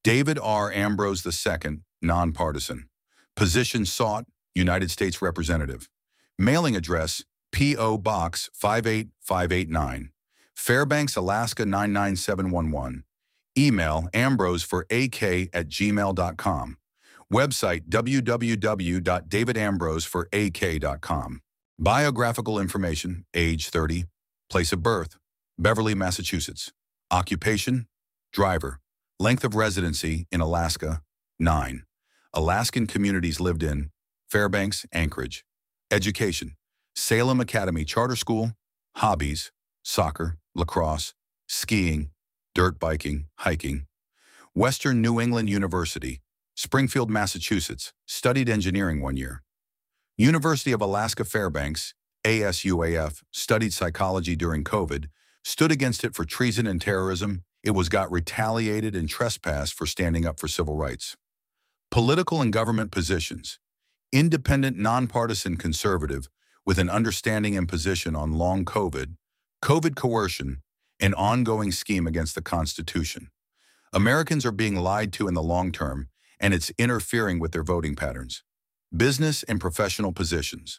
David R. Ambrose II, nonpartisan. Position sought, United States Representative. Mailing address, P.O. Box 58589. Fairbanks, Alaska 99711. Email ambroseforak@gmail.com. Website www.davidambroseforak.com. Biographical information, age 30. Place of birth, Beverly, Massachusetts. Occupation, driver. Length of residency in Alaska, 9. Alaskan communities lived in, Fairbanks, Anchorage. Education, Salem Academy Charter School. Hobbies, soccer, lacrosse, skiing, dirt biking, hiking. Western New England University, Springfield, Massachusetts. Studied engineering 1 year. University of Alaska Fairbanks, ASUAF, studied psychology during COVID, stood against it for treason and terrorism. It got retaliated and trespassed for standing up for civil rights. Political and government positions. Independent, nonpartisan conservative with an understanding and position on long COVID, COVID coercion, an ongoing scheme against the Constitution. Americans are being lied to in the long term, and it's interfering with their voting patterns. Business and professional positions.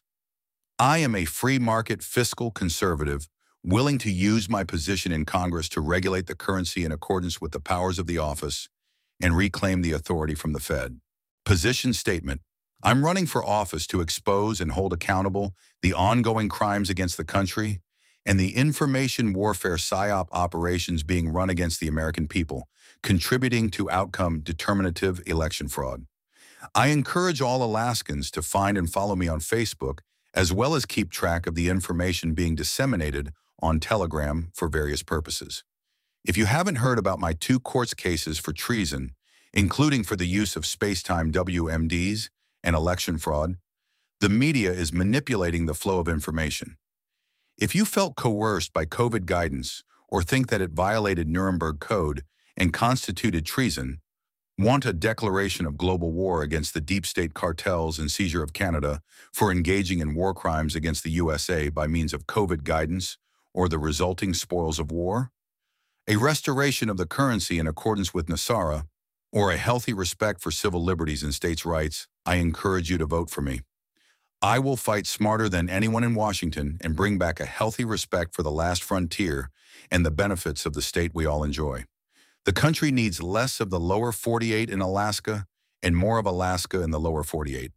I am a free market fiscal conservative, willing to use my position in Congress to regulate the currency in accordance with the powers of the office and reclaim the authority from the Fed. Position statement. I'm running for office to expose and hold accountable the ongoing crimes against the country and the information warfare PSYOP operations being run against the American people, contributing to outcome determinative election fraud. I encourage all Alaskans to find and follow me on Facebook, as well as keep track of the information being disseminated on Telegram for various purposes. If you haven't heard about my 2 court cases for treason, including for the use of space-time WMDs and election fraud, the media is manipulating the flow of information. If you felt coerced by COVID guidance or think that it violated Nuremberg Code and constituted treason, want a declaration of global war against the deep state cartels and seizure of Canada for engaging in war crimes against the USA by means of COVID guidance or the resulting spoils of war, a restoration of the currency in accordance with NASARA, or a healthy respect for civil liberties and states' rights, I encourage you to vote for me. I will fight smarter than anyone in Washington and bring back a healthy respect for the last frontier and the benefits of the state we all enjoy. The country needs less of the lower 48 in Alaska and more of Alaska in the lower 48.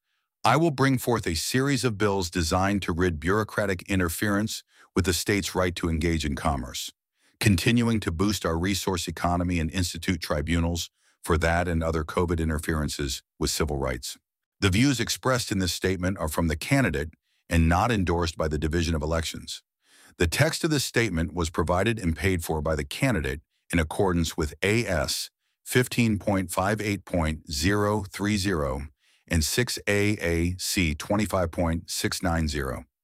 I will bring forth a series of bills designed to rid bureaucratic interference with the state's right to engage in commerce, continuing to boost our resource economy and institute tribunals for that and other COVID interferences with civil rights. The views expressed in this statement are from the candidate and not endorsed by the Division of Elections. The text of this statement was provided and paid for by the candidate in accordance with AS 15.58.030 and 6 AAC 25.690.